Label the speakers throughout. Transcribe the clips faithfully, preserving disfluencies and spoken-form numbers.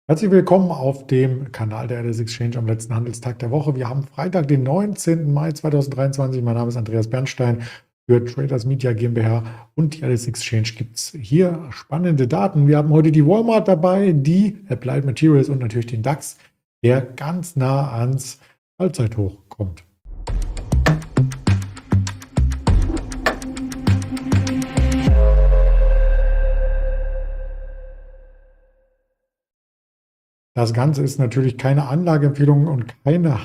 Speaker 1: Herzlich willkommen auf dem Kanal der L S Exchange am letzten Handelstag der Woche. Wir haben Freitag, den neunzehnten Mai zweitausenddreiundzwanzig. Mein Name ist Andreas Bernstein für Traders Media GmbH und die L S Exchange gibt es hier spannende Daten. Wir haben heute die Walmart dabei, die Applied Materials und natürlich den DAX, der ganz nah ans Allzeithoch kommt. Das Ganze ist natürlich keine Anlageempfehlung und keine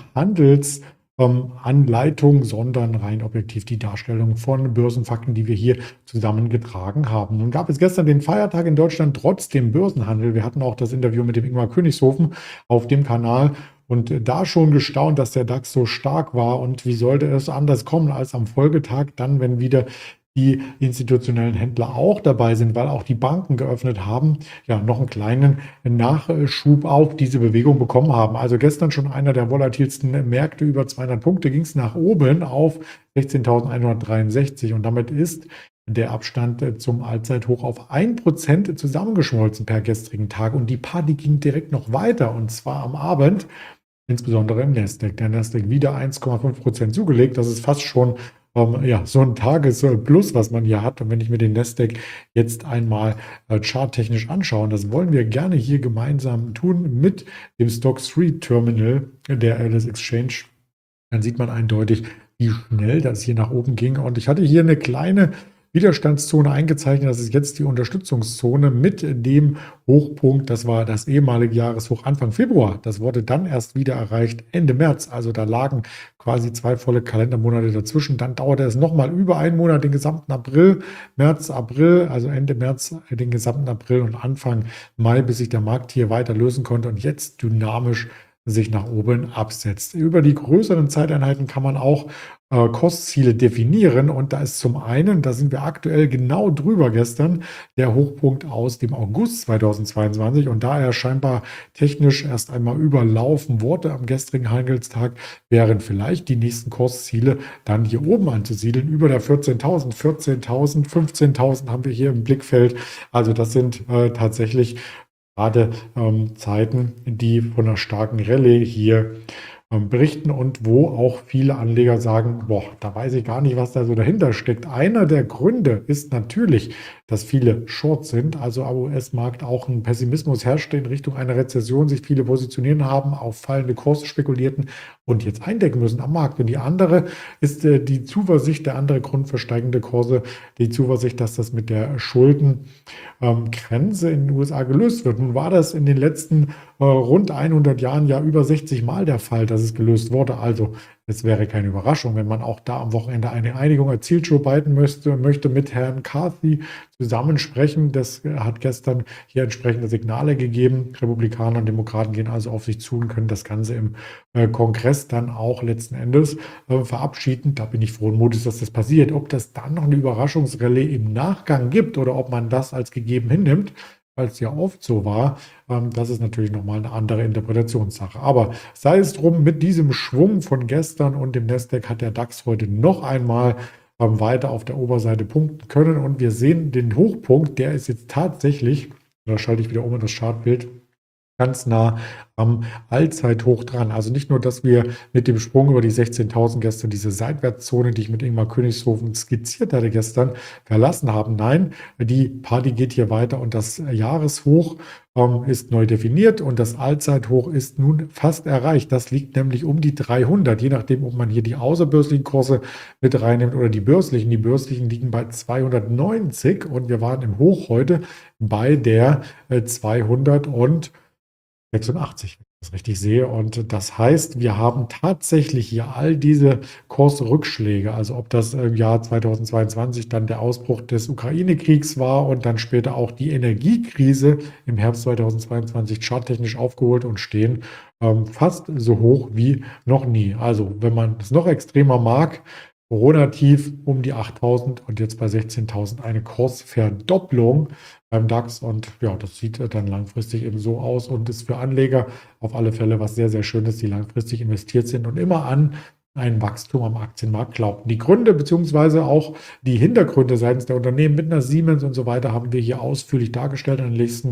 Speaker 1: Handelsanleitung, sondern rein objektiv die Darstellung von Börsenfakten, die wir hier zusammengetragen haben. Nun gab es gestern den Feiertag in Deutschland trotzdem Börsenhandel. Wir hatten auch das Interview mit dem Ingmar Königshofen auf dem Kanal und da schon gestaunt, dass der DAX so stark war. Und wie sollte es anders kommen als am Folgetag, dann, wenn wieder die institutionellen Händler auch dabei sind, weil auch die Banken geöffnet haben, ja, noch einen kleinen Nachschub auf diese Bewegung bekommen haben. Also gestern schon einer der volatilsten Märkte, über zweihundert Punkte ging es nach oben auf sechzehntausendeinhundertdreiundsechzig und damit ist der Abstand zum Allzeithoch auf ein Prozent zusammengeschmolzen per gestrigen Tag und die Party ging direkt noch weiter und zwar am Abend, insbesondere im Nasdaq. Der Nasdaq wieder eins Komma fünf Prozent zugelegt, das ist fast schon ähm, ja, so ein Tagesplus, was man hier hat. Und wenn ich mir den Nasdaq jetzt einmal äh, charttechnisch anschaue, das wollen wir gerne hier gemeinsam tun mit dem Stock drei Terminal der L S Exchange, dann sieht man eindeutig, wie schnell das hier nach oben ging. Und ich hatte hier eine kleine Widerstandszone eingezeichnet. Das ist jetzt die Unterstützungszone mit dem Hochpunkt. Das war das ehemalige Jahreshoch Anfang Februar. Das wurde dann erst wieder erreicht Ende März. Also da lagen quasi zwei volle Kalendermonate dazwischen. Dann dauerte es nochmal über einen Monat, den gesamten April, März, April, also Ende März, den gesamten April und Anfang Mai, bis sich der Markt hier weiter lösen konnte und jetzt dynamisch sich nach oben absetzt. Über die größeren Zeiteinheiten kann man auch äh, Kursziele definieren und da ist zum einen, da sind wir aktuell genau drüber gestern, der Hochpunkt aus dem August zweitausendzweiundzwanzig und da er scheinbar technisch erst einmal überlaufen wurde am gestrigen Handelstag, wären vielleicht die nächsten Kursziele dann hier oben anzusiedeln, über der vierzehntausend, vierzehntausend, fünfzehntausend haben wir hier im Blickfeld. Also das sind äh, tatsächlich gerade ähm, Zeiten, die von einer starken Rallye hier ähm, berichten und wo auch viele Anleger sagen, boah, da weiß ich gar nicht, was da so dahinter steckt. Einer der Gründe ist natürlich, dass viele Shorts sind, also am U S-Markt auch ein Pessimismus herrscht in Richtung einer Rezession, sich viele positionieren haben, auf fallende Kurse spekulierten und jetzt eindecken müssen am Markt. Und die andere ist äh, die Zuversicht, der andere Grund für steigende Kurse, die Zuversicht, dass das mit der Schulden ähm, Grenze in den U S A gelöst wird. Nun war das in den letzten äh, rund hundert Jahren ja über sechzig Mal der Fall, dass es gelöst wurde. Also es wäre keine Überraschung, wenn man auch da am Wochenende eine Einigung erzielt. Joe Biden möchte, möchte mit Herrn Carthy zusammen sprechen. Das hat gestern hier entsprechende Signale gegeben. Republikaner und Demokraten gehen also auf sich zu und können das Ganze im äh, Kongress dann auch letzten Endes äh, verabschieden. Da bin ich frohen Mutes, dass das passiert. Ob das dann noch eine Überraschungsrallye im Nachgang gibt oder ob man das als gegeben hinnimmt, weil es ja oft so war, ähm, das ist natürlich nochmal eine andere Interpretationssache. Aber sei es drum, mit diesem Schwung von gestern und dem Nasdaq hat der DAX heute noch einmal ähm, weiter auf der Oberseite punkten können. Und wir sehen den Hochpunkt, der ist jetzt tatsächlich, da schalte ich wieder um in das Chartbild, ganz nah am Allzeithoch dran. Also nicht nur, dass wir mit dem Sprung über die sechzehntausend gestern diese Seitwärtszone, die ich mit Ingmar Königshofen skizziert hatte gestern, verlassen haben. Nein, die Party geht hier weiter und das Jahreshoch ähm, ist neu definiert und das Allzeithoch ist nun fast erreicht. Das liegt nämlich um die dreihundert, je nachdem, ob man hier die außerbörslichen Kurse mit reinnimmt oder die börslichen. Die börslichen liegen bei zweihundertneunzig und wir waren im Hoch heute bei der äh, zweihundert und sechsundachtzig, wenn ich das richtig sehe. Und das heißt, wir haben tatsächlich hier all diese Kursrückschläge, also ob das im Jahr zweitausendzweiundzwanzig dann der Ausbruch des Ukraine-Kriegs war und dann später auch die Energiekrise im Herbst zweitausendzweiundzwanzig charttechnisch aufgeholt und stehen ähm, fast so hoch wie noch nie. Also wenn man es noch extremer mag, Corona-Tief um die achttausend und jetzt bei sechzehntausend eine Kursverdopplung beim DAX und ja, das sieht dann langfristig eben so aus und ist für Anleger auf alle Fälle was sehr, sehr Schönes, die langfristig investiert sind und immer an ein Wachstum am Aktienmarkt glauben. Die Gründe beziehungsweise auch die Hintergründe seitens der Unternehmen mit einer Siemens und so weiter haben wir hier ausführlich dargestellt in den nächsten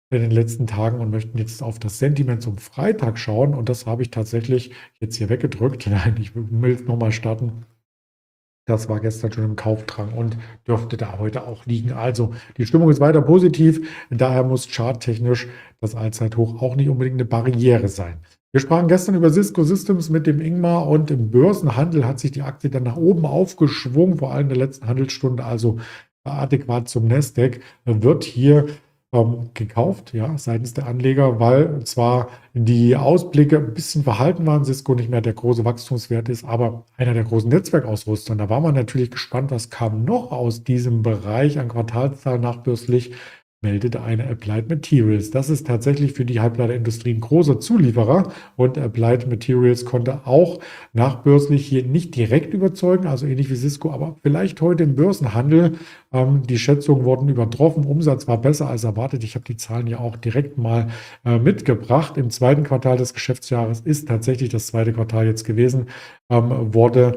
Speaker 1: in den letzten Tagen und möchten jetzt auf das Sentiment zum Freitag schauen. Und das habe ich tatsächlich jetzt hier weggedrückt. Nein, ich will es nochmal starten. Das war gestern schon im Kaufdrang und dürfte da heute auch liegen. Also die Stimmung ist weiter positiv. Daher muss charttechnisch das Allzeithoch auch nicht unbedingt eine Barriere sein. Wir sprachen gestern über Cisco Systems mit dem Ingmar und im Börsenhandel hat sich die Aktie dann nach oben aufgeschwungen, vor allem in der letzten Handelsstunde, also adäquat zum Nasdaq, wird hier ähm, gekauft, ja, seitens der Anleger, weil zwar die Ausblicke ein bisschen verhalten waren, Cisco nicht mehr der große Wachstumswert ist, aber einer der großen Netzwerkausrüster. Und da war man natürlich gespannt, was kam noch aus diesem Bereich an Quartalszahlen nachbörslich, meldete eine Applied Materials. Das ist tatsächlich für die Halbleiterindustrie ein großer Zulieferer und Applied Materials konnte auch nachbörslich hier nicht direkt überzeugen, also ähnlich wie Cisco, aber vielleicht heute im Börsenhandel. Ähm, die Schätzungen wurden übertroffen, Umsatz war besser als erwartet. Ich habe die Zahlen ja auch direkt mal äh, mitgebracht. Im zweiten Quartal des Geschäftsjahres ist tatsächlich das zweite Quartal jetzt gewesen, ähm, wurde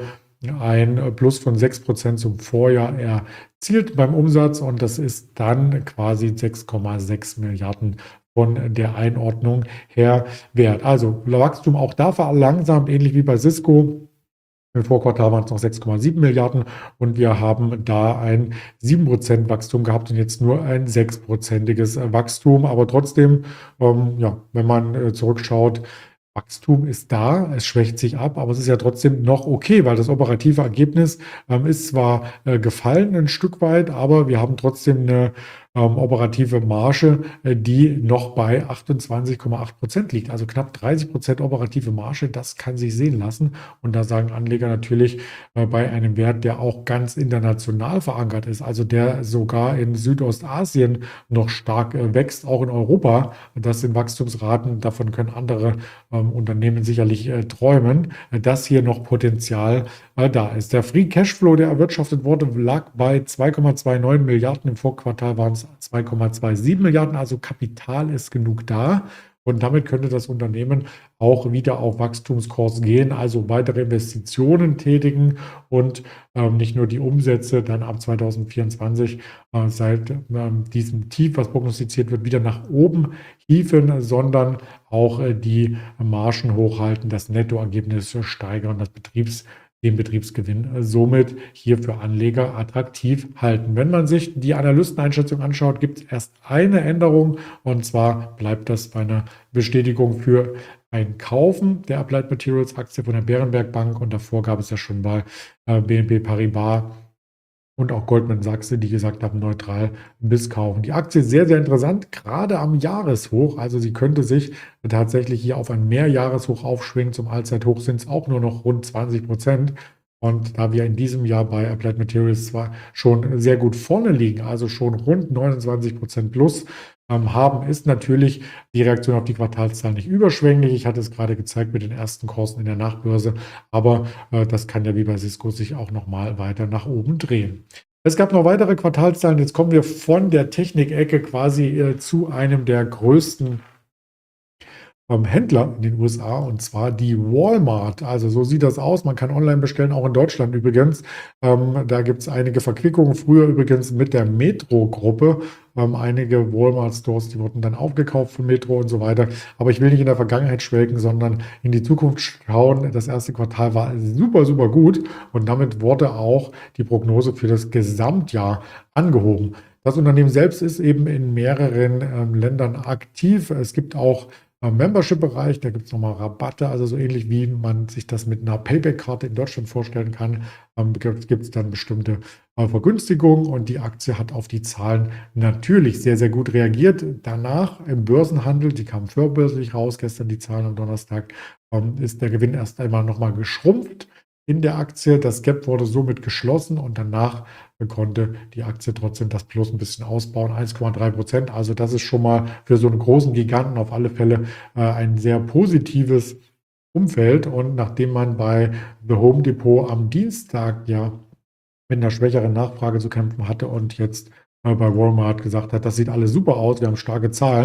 Speaker 1: ein Plus von sechs Prozent zum Vorjahr erzielt beim Umsatz und das ist dann quasi sechs Komma sechs Milliarden von der Einordnung her wert. Also Wachstum auch da verlangsamt, ähnlich wie bei Cisco. Im Vorquartal waren es noch sechs Komma sieben Milliarden und wir haben da ein sieben Prozent Wachstum gehabt und jetzt nur ein sechs-prozentiges Wachstum. Aber trotzdem, ähm, ja, wenn man äh, zurückschaut, Wachstum ist da, es schwächt sich ab, aber es ist ja trotzdem noch okay, weil das operative Ergebnis ähm, ist zwar äh, gefallen ein Stück weit, aber wir haben trotzdem eine ähm, operative Marge, äh, die noch bei achtundzwanzig Komma acht Prozent liegt. Also knapp dreißig Prozent operative Marge, das kann sich sehen lassen. Und da sagen Anleger natürlich äh, bei einem Wert, der auch ganz international verankert ist, also der sogar in Südostasien noch stark äh, wächst, auch in Europa. Das sind Wachstumsraten, davon können andere ähm, Unternehmen sicherlich äh, träumen, äh, dass hier noch Potenzial äh, da ist. Der Free Cashflow, der erwirtschaftet wurde, lag bei zwei Komma neunundzwanzig Milliarden. Im Vorquartal waren es zwei Komma siebenundzwanzig Milliarden, also Kapital ist genug da. Und damit könnte das Unternehmen auch wieder auf Wachstumskurs gehen, also weitere Investitionen tätigen und ähm, nicht nur die Umsätze dann ab zweitausendvierundzwanzig äh, seit ähm, diesem Tief, was prognostiziert wird, wieder nach oben hieven, sondern auch äh, die Margen hochhalten, das Nettoergebnis steigern, das Betriebs den Betriebsgewinn äh, somit hier für Anleger attraktiv halten. Wenn man sich die Analysteneinschätzung anschaut, gibt es erst eine Änderung und zwar bleibt das bei einer Bestätigung für ein Kaufen der Applied Materials Aktie von der Berenberg Bank und davor gab es ja schon bei äh, B N P Paribas und auch Goldman Sachs, die gesagt haben, neutral bis kaufen. Die Aktie ist sehr, sehr interessant, gerade am Jahreshoch. Also sie könnte sich tatsächlich hier auf ein Mehrjahreshoch aufschwingen. Zum Allzeithoch sind es auch nur noch rund zwanzig Prozent. Und da wir in diesem Jahr bei Applied Materials zwar schon sehr gut vorne liegen, also schon rund neunundzwanzig Prozent plus ähm, haben, ist natürlich die Reaktion auf die Quartalszahlen nicht überschwänglich. Ich hatte es gerade gezeigt mit den ersten Kursen in der Nachbörse, aber äh, das kann ja wie bei Cisco sich auch nochmal weiter nach oben drehen. Es gab noch weitere Quartalszahlen. Jetzt kommen wir von der Technikecke quasi äh, zu einem der größten ähm, Händler in den U S A und zwar die Walmart. Also so sieht das aus. Man kann online bestellen, auch in Deutschland übrigens. Ähm, da gibt es einige Verquickungen. Früher übrigens mit der Metro-Gruppe. Ähm, einige Walmart-Stores, die wurden dann aufgekauft von Metro und so weiter. Aber ich will nicht in der Vergangenheit schwelgen, sondern in die Zukunft schauen. Das erste Quartal war super, super gut und damit wurde auch die Prognose für das Gesamtjahr angehoben. Das Unternehmen selbst ist eben in mehreren ähm, Ländern aktiv. Es gibt auch im Membership-Bereich, da gibt es nochmal Rabatte, also so ähnlich wie man sich das mit einer Payback-Karte in Deutschland vorstellen kann, ähm, gibt es dann bestimmte äh, Vergünstigungen und die Aktie hat auf die Zahlen natürlich sehr, sehr gut reagiert. Danach im Börsenhandel, die kamen vorbörslich raus, gestern die Zahlen am Donnerstag, ähm, ist der Gewinn erst einmal nochmal geschrumpft in der Aktie. Das Gap wurde somit geschlossen und danach konnte die Aktie trotzdem das Plus ein bisschen ausbauen, eins Komma drei Prozent. Also das ist schon mal für so einen großen Giganten auf alle Fälle äh, ein sehr positives Umfeld. Und nachdem man bei The Home Depot am Dienstag ja mit einer schwächeren Nachfrage zu kämpfen hatte und jetzt äh, bei Walmart gesagt hat, das sieht alles super aus, wir haben starke Zahlen,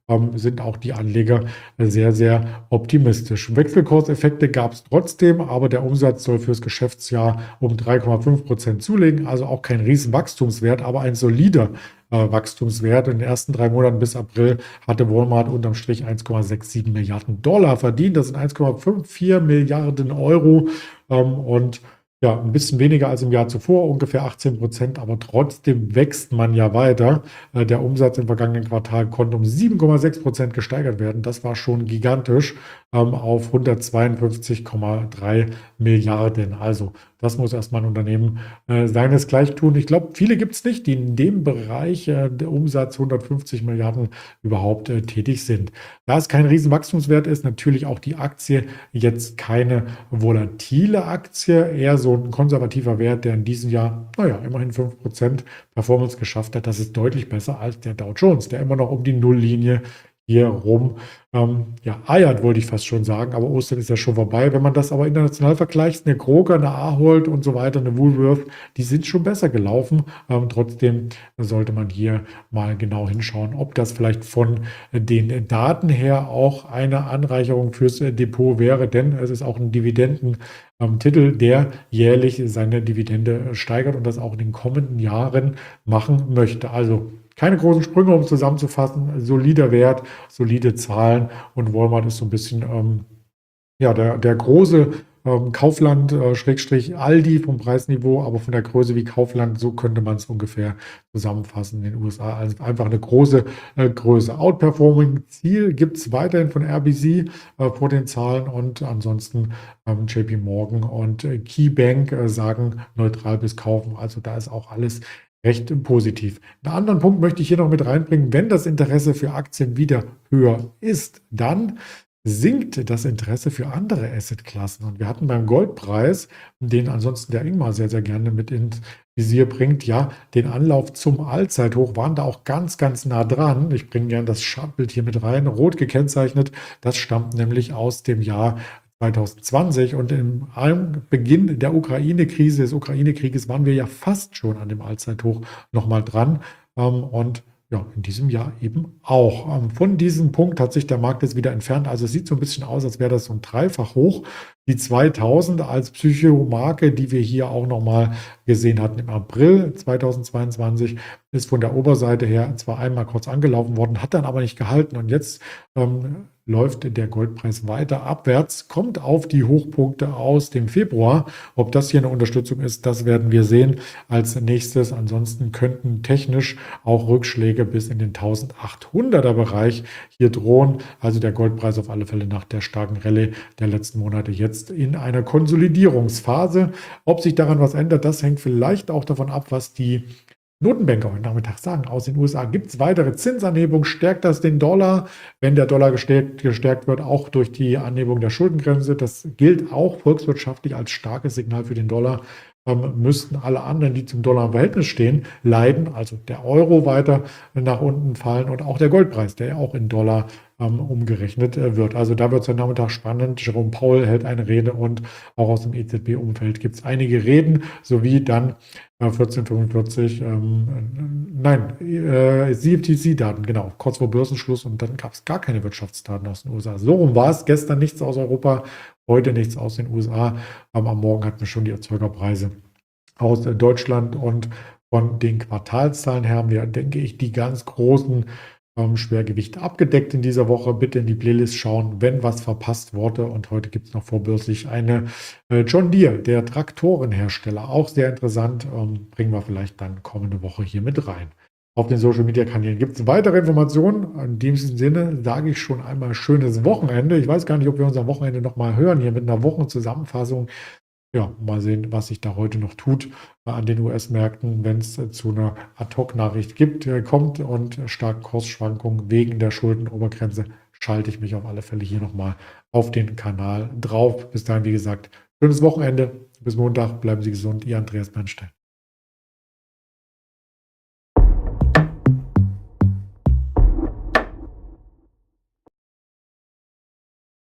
Speaker 1: ähm, sind auch die Anleger sehr, sehr optimistisch. Wechselkurseffekte gab es trotzdem, aber der Umsatz soll fürs Geschäftsjahr um drei Komma fünf Prozent zulegen, also auch kein Riesenwachstumswert, aber ein solider äh, Wachstumswert. In den ersten drei Monaten bis April hatte Walmart unterm Strich eins Komma sechsundsiebzig Milliarden Dollar verdient. Das sind eins Komma vierundfünfzig Milliarden Euro ähm, und ja, ein bisschen weniger als im Jahr zuvor, ungefähr achtzehn Prozent, aber trotzdem wächst man ja weiter. Äh, Der Umsatz im vergangenen Quartal konnte um sieben Komma sechs Prozent gesteigert werden. Das war schon gigantisch ähm, auf hundertzweiundfünfzig Komma drei Milliarden. Also das muss erstmal ein Unternehmen äh, seinesgleichen tun. Ich glaube, viele gibt es nicht, die in dem Bereich äh, der Umsatz hundertfünfzig Milliarden überhaupt äh, tätig sind. Da es kein Riesenwachstumswert ist, natürlich auch die Aktie jetzt keine volatile Aktie, eher so ein konservativer Wert, der in diesem Jahr, naja, immerhin fünf Prozent Performance geschafft hat. Das ist deutlich besser als der Dow Jones, der immer noch um die Nulllinie hier rum ähm, ja, eiert, wollte ich fast schon sagen, aber Ostern ist ja schon vorbei. Wenn man das aber international vergleicht, eine Kroger, eine Ahold und so weiter, eine Woolworth, die sind schon besser gelaufen. Ähm, trotzdem sollte man hier mal genau hinschauen, ob das vielleicht von den Daten her auch eine Anreicherung fürs äh, Depot wäre, denn es ist auch ein Dividendentitel, der jährlich seine Dividende steigert und das auch in den kommenden Jahren machen möchte. Also keine großen Sprünge, um zusammenzufassen, solider Wert, solide Zahlen und Walmart ist so ein bisschen ähm, ja, der, der große ähm, Kaufland, äh, Schrägstrich Aldi vom Preisniveau, aber von der Größe wie Kaufland, so könnte man es ungefähr zusammenfassen in den U S A. Also einfach eine große äh, Größe. Outperforming Ziel gibt es weiterhin von R B C äh, vor den Zahlen und ansonsten ähm, J P Morgan und äh, KeyBank äh, sagen neutral bis kaufen. Also da ist auch alles recht positiv. Einen anderen Punkt möchte ich hier noch mit reinbringen. Wenn das Interesse für Aktien wieder höher ist, dann sinkt das Interesse für andere Assetklassen. Und wir hatten beim Goldpreis, den ansonsten der Ingmar sehr, sehr gerne mit ins Visier bringt, ja, den Anlauf zum Allzeithoch, waren da auch ganz, ganz nah dran. Ich bringe gerne das Chartbild hier mit rein, rot gekennzeichnet. Das stammt nämlich aus dem Jahr zwanzig zwanzig und im Beginn der Ukraine-Krise, des Ukraine-Krieges, waren wir ja fast schon an dem Allzeithoch nochmal dran. Ähm, und ja, in diesem Jahr eben auch. Ähm, von diesem Punkt hat sich der Markt jetzt wieder entfernt. Also es sieht so ein bisschen aus, als wäre das so ein Dreifach-Hoch. Die zweitausend als Psychomarke, die wir hier auch nochmal gesehen hatten im April zweitausendzweiundzwanzig, ist von der Oberseite her zwar einmal kurz angelaufen worden, hat dann aber nicht gehalten. Und jetzt ähm, läuft der Goldpreis weiter abwärts, kommt auf die Hochpunkte aus dem Februar. Ob das hier eine Unterstützung ist, das werden wir sehen als nächstes. Ansonsten könnten technisch auch Rückschläge bis in den eintausendachthunderter Bereich hier drohen. Also der Goldpreis auf alle Fälle nach der starken Rallye der letzten Monate jetzt in einer Konsolidierungsphase. Ob sich daran was ändert, das hängt vielleicht auch davon ab, was die Notenbanker heute Nachmittag sagen. Aus den U S A gibt es weitere Zinsanhebung. Stärkt das den Dollar? Wenn der Dollar gestärkt, gestärkt wird, auch durch die Anhebung der Schuldengrenze, das gilt auch volkswirtschaftlich als starkes Signal für den Dollar, ähm, müssten alle anderen, die zum Dollar im Verhältnis stehen, leiden. Also der Euro weiter nach unten fallen und auch der Goldpreis, der ja auch in Dollar ähm, umgerechnet äh, wird. Also da wird es heute Nachmittag spannend. Jerome Powell hält eine Rede und auch aus dem E Z B-Umfeld gibt es einige Reden, sowie dann äh, vierzehn Uhr fünfundvierzig, ähm, äh, nein, äh, C F T C-Daten, genau, kurz vor Börsenschluss und dann gab es gar keine Wirtschaftsdaten aus den U S A. So rum war es. Gestern nichts aus Europa, heute nichts aus den U S A. Ähm, am Morgen hatten wir schon die Erzeugerpreise aus äh, Deutschland und von den Quartalszahlen her haben wir, denke ich, die ganz großen ähm, Schwergewichte abgedeckt in dieser Woche. Bitte in die Playlist schauen, wenn was verpasst wurde. Und heute gibt es noch vorbörslich eine äh, John Deere, der Traktorenhersteller. Auch sehr interessant. Ähm, bringen wir vielleicht dann kommende Woche hier mit rein. Auf den Social Media Kanälen gibt es weitere Informationen. In diesem Sinne sage ich schon einmal schönes Wochenende. Ich weiß gar nicht, ob wir uns am Wochenende nochmal hören, hier mit einer Wochenzusammenfassung. Ja, mal sehen, was sich da heute noch tut äh, an den U S-Märkten, wenn es äh, zu einer Ad-Hoc-Nachricht gibt, äh, kommt und äh, starken Kursschwankungen wegen der Schuldenobergrenze, schalte ich mich auf alle Fälle hier nochmal auf den Kanal drauf. Bis dahin, wie gesagt, schönes Wochenende. Bis Montag. Bleiben Sie gesund. Ihr Andreas Bernstein.